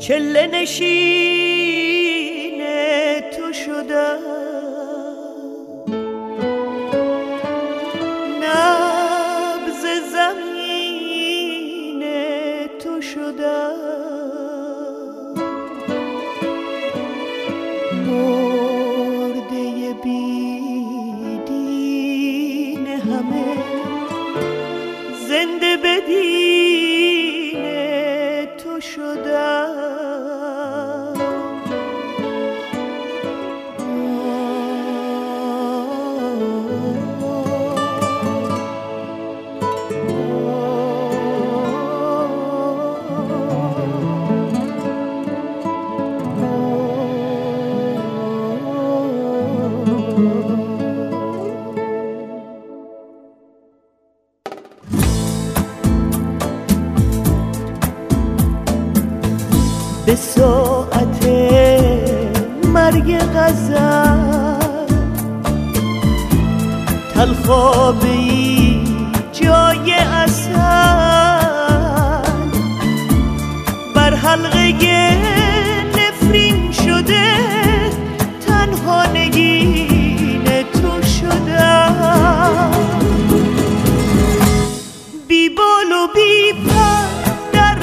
چله نشین تو شدم، نبض زمین تو شدم، مرده بیدین همه زنده بدین تو شدم. به ساعت مرگ غزل تلخابی جای اصل بر حلقه نفرین شده، تنها نگین تو شدم. بی بال و بی پر در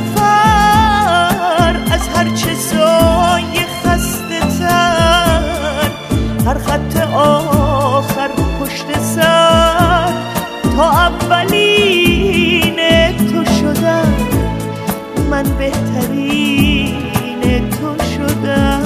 سفر، از هر چه سایه خسته تر، هر خط آخر پشت سر، تا اولین تو شدم، من بهترین تو شدم.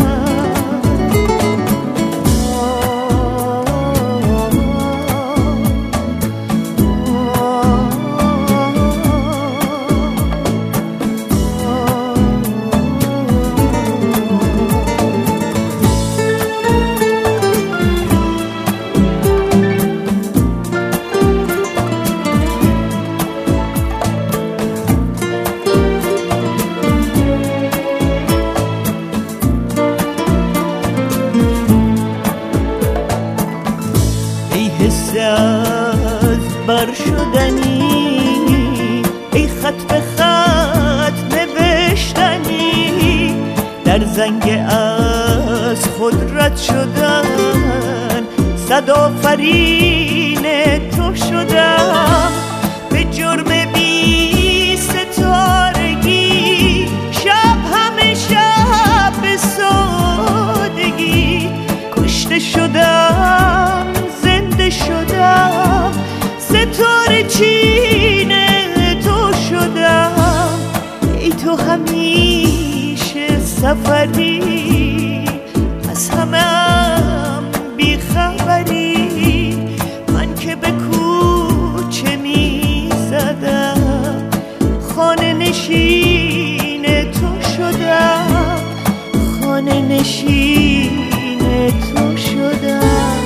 از بر شدنی، ای خط به خط نوشتنی، در زنگ از خود رد شدن، صد آفرین تو شدم. به جرم بی ستارگی، شب همه شب به سادگی، کشته شدم شدم، ستاره چین تو شدم. ای تو همیشه سفری، از همم بی خبری، من که به کوچه می زدم، خانه نشین تو شدم، خانه نشین تو شدم.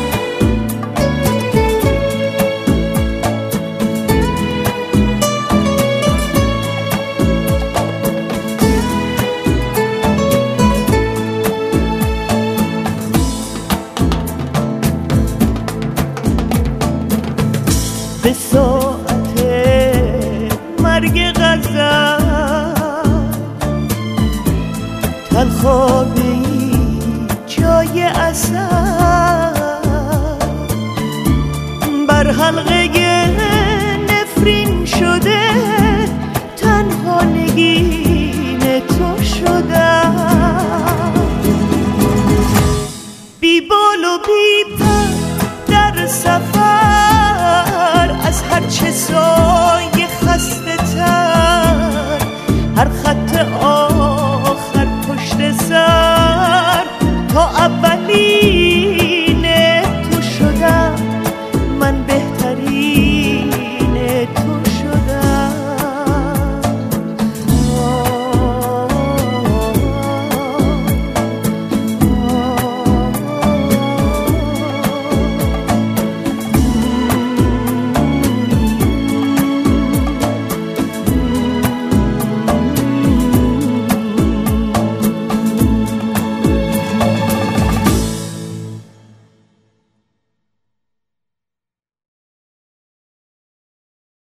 به ساعت مرگ غزل تلخابی جای اصل بر حلقه نفرین شده، تنها نگین تو شدم. بی بال و بی پر در سفر، از هر چه سایه خسته تر، هر خط آخر پشت سر، تا اولی